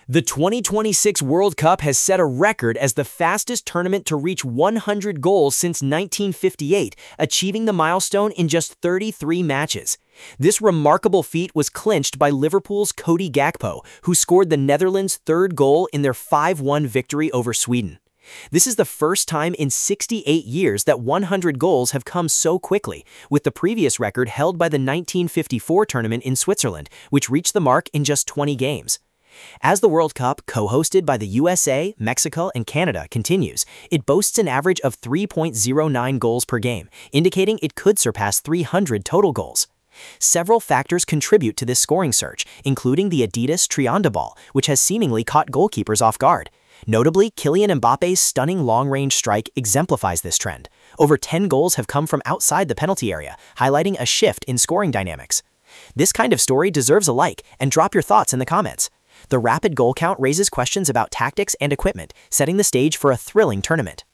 The 2026 World Cup has set a record as the fastest tournament to reach 100 goals since 1958, achieving the milestone in just 33 matches. This remarkable feat was clinched by Liverpool's Cody Gakpo, who scored the Netherlands' third goal in their 5-1 victory over Sweden. This is the first time in 68 years that 100 goals have come so quickly, with the previous record held by the 1954 tournament in Switzerland, which reached the mark in just 20 games. As the World Cup, co-hosted by the USA, Mexico, and Canada, continues, it boasts an average of 3.09 goals per game, indicating it could surpass 300 total goals. Several factors contribute to this scoring surge, including the Adidas Trianda ball, which has seemingly caught goalkeepers off guard. Notably, Kylian Mbappe's stunning long-range strike exemplifies this trend. Over 10 goals have come from outside the penalty area, highlighting a shift in scoring dynamics. This kind of story deserves a like, and drop your thoughts in the comments. The rapid goal count raises questions about tactics and equipment, setting the stage for a thrilling tournament.